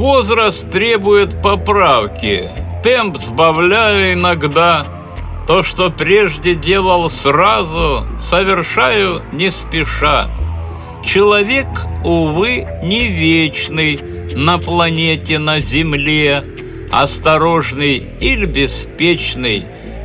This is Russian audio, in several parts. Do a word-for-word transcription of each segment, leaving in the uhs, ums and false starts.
Возраст требует поправки, темп сбавляю иногда. То, что прежде делал сразу, совершаю не спеша. Человек, увы, не вечный на планете, на Земле. Осторожный или беспечный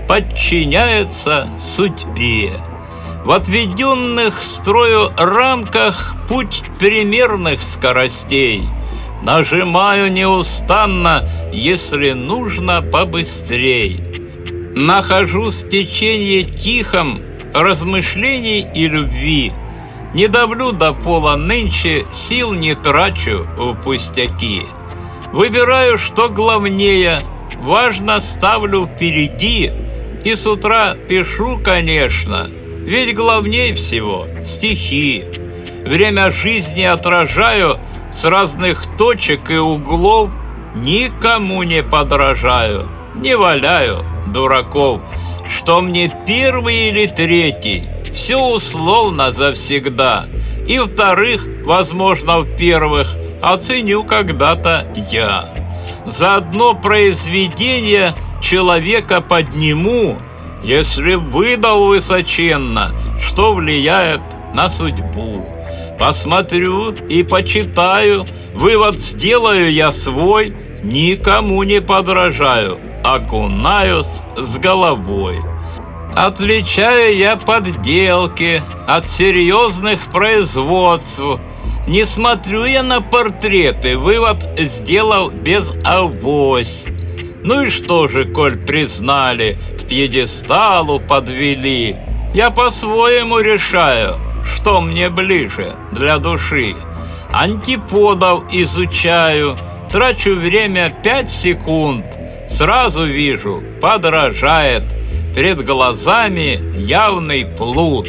подчиняется судьбе. В отведенных строю рамках путь примерных скоростей. Нажимаю неустанно, если нужно побыстрей. Нахожусь в течении тихом размышлений и любви. Не давлю до пола нынче, сил не трачу в пустяки. Выбираю, что главнее, важно ставлю впереди. И с утра пишу, конечно, ведь главнее всего стихи. Время жизни отражаю с разных точек и углов. Никому не подражаю, не валяю дураков. Что мне первый или третий, все условно завсегда. И вторых, возможно, в первых оценю когда-то я. За одно произведение человека подниму, если выдал высоченно, что влияет на судьбу. Посмотрю и почитаю, вывод сделаю я свой, никому не подражаю, окунаюсь с головой. Отличаю я подделки от серьезных производств. Не смотрю я на портреты, вывод сделал без авось. Ну и что же, коль признали, к пьедесталу подвели, я по-своему решаю, что мне ближе для души. Антиподов изучаю, трачу время пять секунд, сразу вижу, подражает, перед глазами явный плут.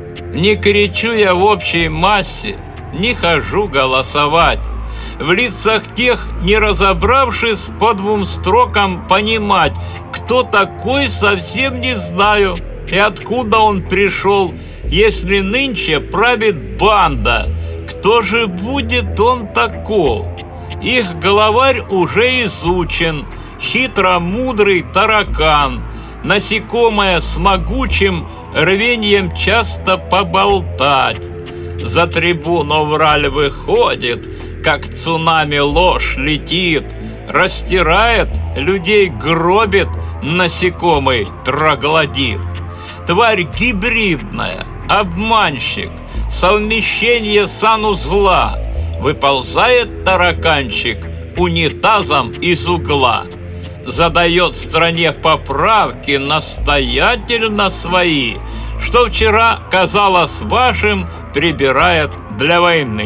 Не кричу я в общей массе, не хожу голосовать. В лицах тех, не разобравшись по двум строкам, понимать, кто такой, совсем не знаю, и откуда он пришел, если нынче правит банда. Кто же будет он таков? Их главарь уже изучен, хитро-мудрый таракан, насекомое с могучим рвением часто поболтать. За трибуну враль выходит, как цунами ложь летит, растирает, людей гробит, насекомый троглодит. Тварь гибридная, обманщик, совмещение санузла. Выползает тараканчик унитазом из угла. Задает стране поправки настоятельно свои, что вчера казалось вашим, прибирает для войны.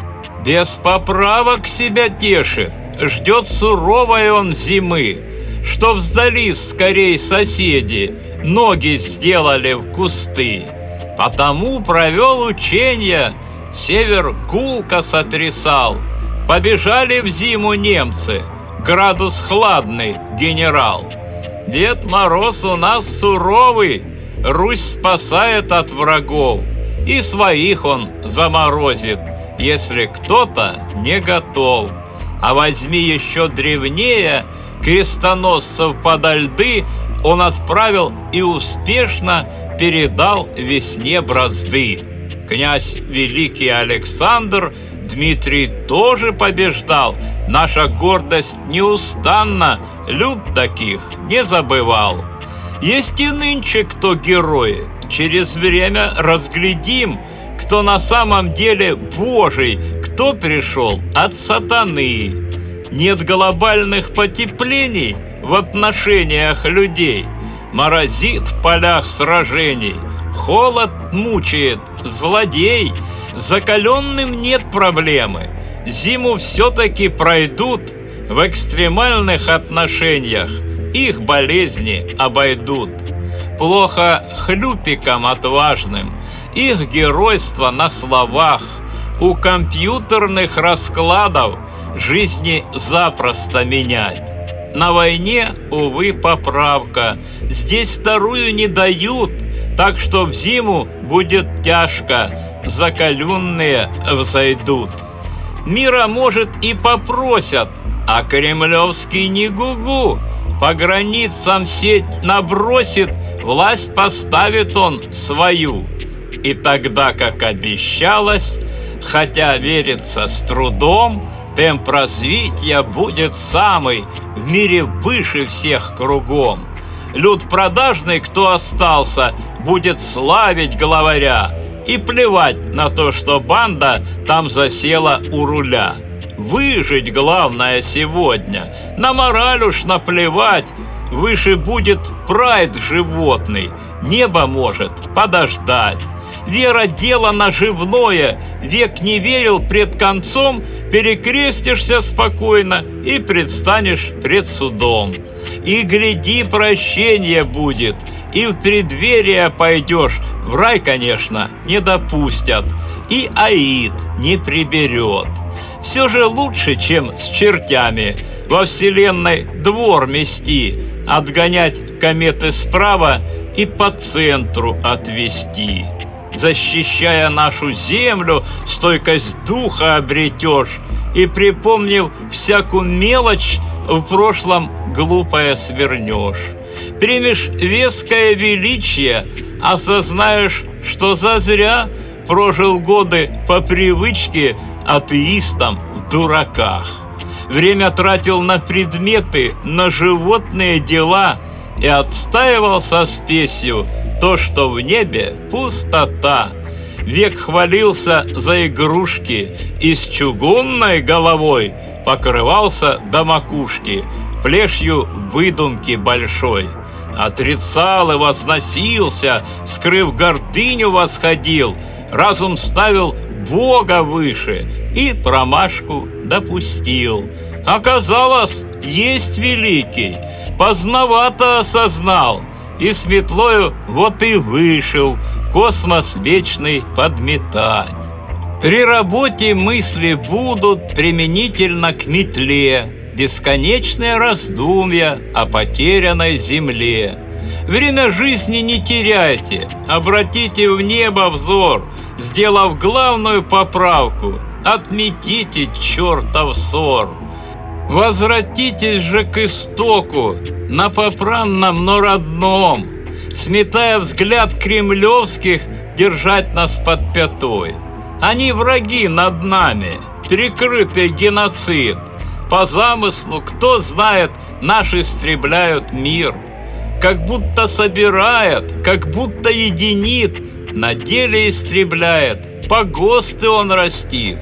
Без поправок себя тешит, ждет суровой он зимы, что вздались скорей соседи, ноги сделали в кусты. Потому провел ученья, север гулко сотрясал. Побежали в зиму немцы, градус хладный, генерал. Дед Мороз у нас суровый, Русь спасает от врагов, и своих он заморозит, если кто-то не готов. А возьми еще древнее, крестоносцев подо льды он отправил и успешно передал весне бразды. Князь великий Александр Дмитрий тоже побеждал, наша гордость неустанно люд таких не забывал. Есть и нынче кто герои, через время разглядим, кто на самом деле Божий, кто пришел от сатаны. Нет глобальных потеплений в отношениях людей, морозит в полях сражений, холод мучает злодей, закаленным нет проблемы, зиму все-таки пройдут, в экстремальных отношениях их болезни обойдут. Плохо хлюпикам отважным, их геройство на словах, у компьютерных раскладов жизни запросто менять. На войне, увы, поправка, здесь вторую не дают, так что в зиму будет тяжко, закаленные взойдут. Мира, может, и попросят, а кремлевский не гугу. По границам сеть набросит, власть поставит он свою. И тогда, как обещалось, хотя верится с трудом, темп развития будет самый, в мире выше всех кругом. Люд продажный, кто остался, будет славить главаря и плевать на то, что банда там засела у руля. Выжить главное сегодня, на мораль уж наплевать, выше будет прайд животный, небо может подождать. Вера – дело наживное, век не верил пред концом, перекрестишься спокойно и предстанешь пред судом. И гляди, прощение будет, и в преддверие пойдешь, в рай, конечно, не допустят, и аид не приберет. Все же лучше, чем с чертями во вселенной двор мести, отгонять кометы справа и по центру отвести. Защищая нашу землю, стойкость духа обретешь, и, припомнив всякую мелочь, в прошлом глупое свернешь. Примешь веское величие, осознаешь, что зазря прожил годы по привычке атеистом в дураках. Время тратил на предметы, на животные дела и отстаивал со спесью то, что в небе пустота. Век хвалился за игрушки и с чугунной головой покрывался до макушки плешью выдумки большой. Отрицал и возносился, скрыв гордыню восходил, разум ставил Бога выше и промашку допустил. Оказалось, есть великий, поздновато осознал, и с метлою вот и вышел космос вечный подметать. При работе мысли будут применительно к метле, бесконечные раздумья о потерянной земле. Время жизни не теряйте, обратите в небо взор, сделав главную поправку, отметите чертов ссор. Возвратитесь же к истоку, на попранном, но родном, сметая взгляд кремлевских, держать нас под пятой. Они враги над нами, перекрытый геноцид. По замыслу, кто знает, наш истребляют мир. Как будто собирает, как будто единит, на деле истребляет, погосты он растит.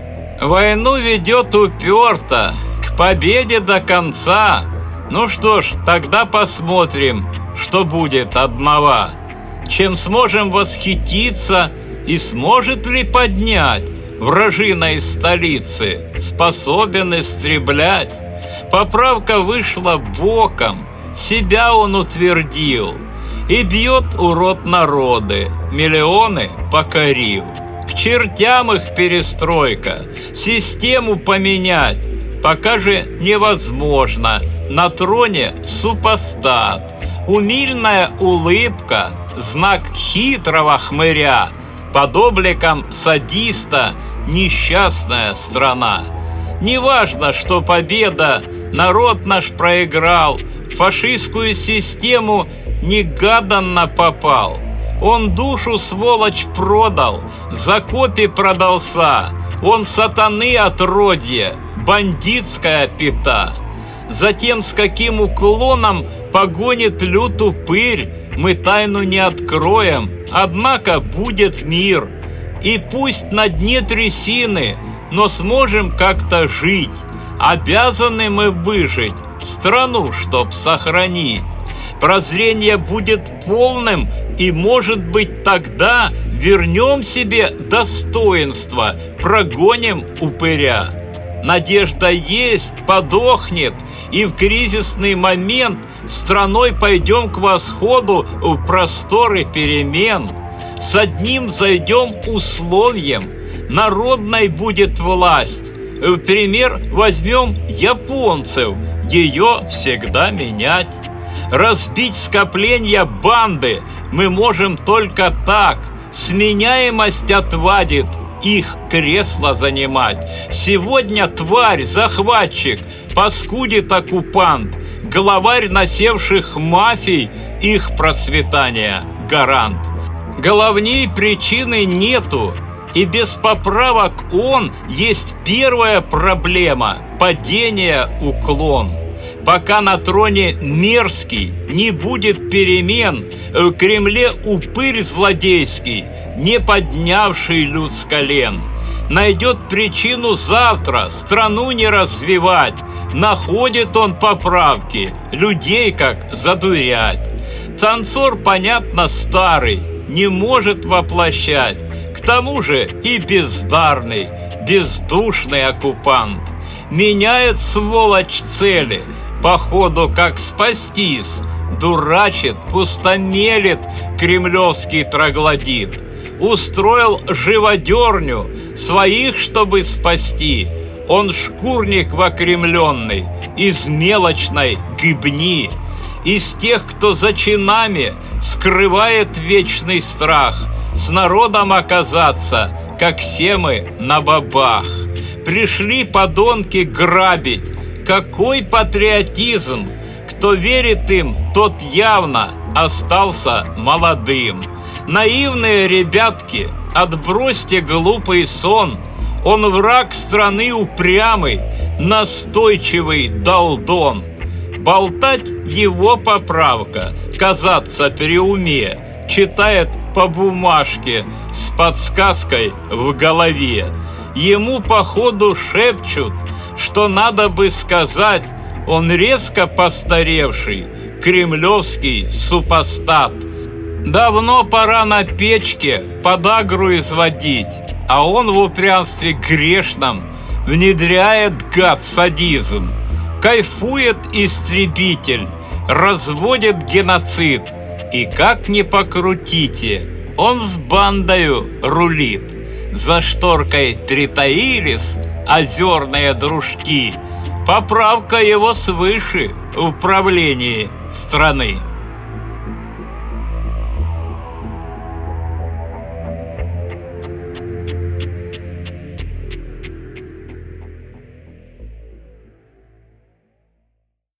Войну ведет уперто, к победе до конца. Ну что ж, тогда посмотрим, что будет одного. Чем сможем восхититься и сможет ли поднять вражина из столицы, способен истреблять. Поправка вышла боком, себя он утвердил, и бьет урод народы, миллионы покорил. К чертям их перестройка, систему поменять пока же невозможно. На троне супостат, умильная улыбка, знак хитрого хмыря, под обликом садиста несчастная страна. Неважно, что победа, народ наш проиграл, в фашистскую систему негаданно попал. Он душу, сволочь, продал, за копи продался, он сатаны отродье, бандитская пята. Затем с каким уклоном погонит люд упырь, мы тайну не откроем, однако будет мир. И пусть на дне трясины, но сможем как-то жить. Обязаны мы выжить, страну чтоб сохранить. Прозрение будет полным, и, может быть, тогда вернем себе достоинство, прогоним упыря. Надежда есть, подохнет, и в кризисный момент страной пойдем к восходу в просторы перемен. С одним зайдем условием, народной будет власть. В пример возьмем японцев, ее всегда менять. Разбить скопления банды мы можем только так, сменяемость отвадит их кресло занимать. Сегодня тварь, захватчик, паскудит оккупант, главарь насевших мафий, их процветания гарант. Головней причины нету, и без поправок он есть первая проблема – падение, уклон. Пока на троне мерзкий не будет перемен, в Кремле упырь злодейский, не поднявший люд с колен. Найдет причину завтра страну не развивать, находит он поправки, людей как задурять. Танцор, понятно, старый, не может воплощать, к тому же и бездарный, бездушный оккупант. Меняет сволочь цели, походу как спастись, дурачит, пустомелит кремлевский троглодит. Устроил живодерню своих, чтобы спасти. Он шкурник вокремленный, из мелочной гибни. Из тех, кто за чинами скрывает вечный страх, с народом оказаться, как все мы, на бабах. Пришли подонки грабить. Какой патриотизм! Кто верит им, тот явно остался молодым. Наивные ребятки, отбросьте глупый сон. Он враг страны упрямый, настойчивый долдон. Болтать его поправка, казаться при уме, читает по бумажке с подсказкой в голове. Ему походу шепчут, что надо бы сказать, он резко постаревший, кремлевский супостат. Давно пора на печке подагру изводить, а он в упрямстве грешном внедряет, гад, садизм. Кайфует истребитель, разводит геноцид, и как ни покрутите, он с бандою рулит. За шторкой притаились озерные дружки, поправка его свыше в правлении страны.